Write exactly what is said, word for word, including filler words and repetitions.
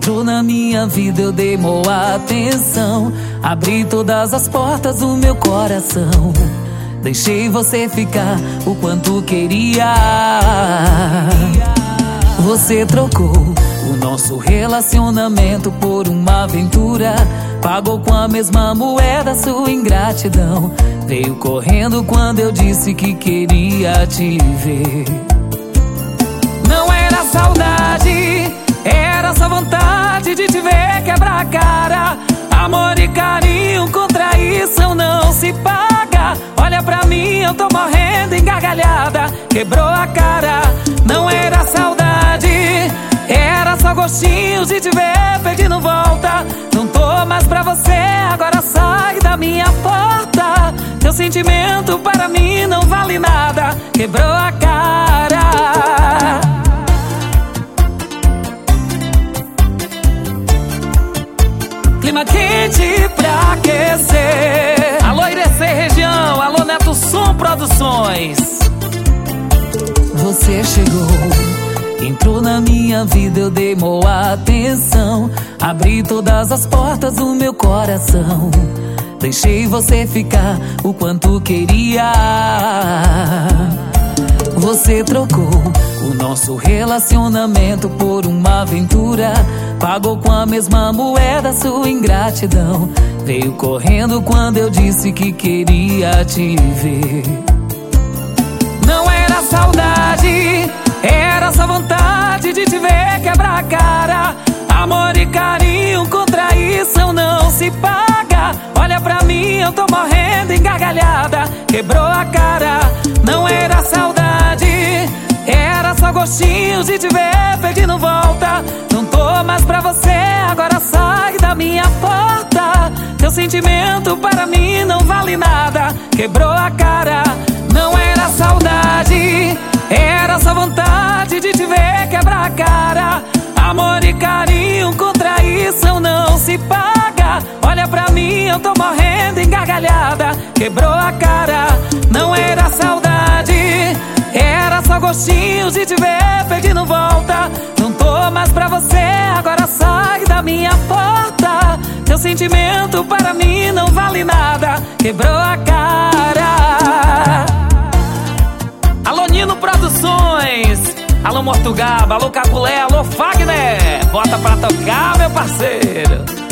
Entrou na minha vida, eu dei boa atenção. Abri todas as portas do meu coração. Deixei você ficar o quanto queria. Você trocou o nosso relacionamento por uma aventura. Pagou com a mesma moeda sua ingratidão. Veio correndo quando eu disse que queria te ver. Não era saudade, era só vontade de te ver quebrar a cara. Amor e carinho com traição não se paga. Olha pra mim, eu tô morrendo engargalhada. Quebrou a cara, não era saudade, era só gostinho de te ver pedindo volta. Não tô mais pra você, agora sai da minha porta. Teu sentimento para mim não vale nada. Quebrou a cara. Clima quente pra aquecer. Alô Irecê região, alô Neto Som Produções. Você chegou, entrou na minha vida, eu dei boa atenção. Abri todas as portas do meu coração. Deixei você ficar o quanto queria. Você trocou o nosso relacionamento por uma aventura. Pagou com a mesma moeda sua ingratidão. Veio correndo quando eu disse que queria te ver. Não era saudade, era só vontade de te ver quebrar a cara. Amor e carinho com traição não se paga. Olha pra mim, eu tô morrendo engargalhada. Quebrou a cara, não era saudade, era só gostinho de te ver pedindo volta. Não tô mais pra você, agora sai da minha porta. Teu sentimento para mim não vale nada. Quebrou a cara, não era saudade, era só vontade de te ver quebrar a cara. Amor e carinho com traição não se paga. Olha pra mim, eu tô morrendo engargalhada. Quebrou a cara, não era saudade, era só gostinho de te ver pedindo volta. Não tô mais pra você, agora sai da minha porta. Teu sentimento para mim não vale nada. Quebrou a cara. Alô Nino Produções, alô Mortugaba, alô Capulé, alô Fagner. Bota pra tocar, meu parceiro.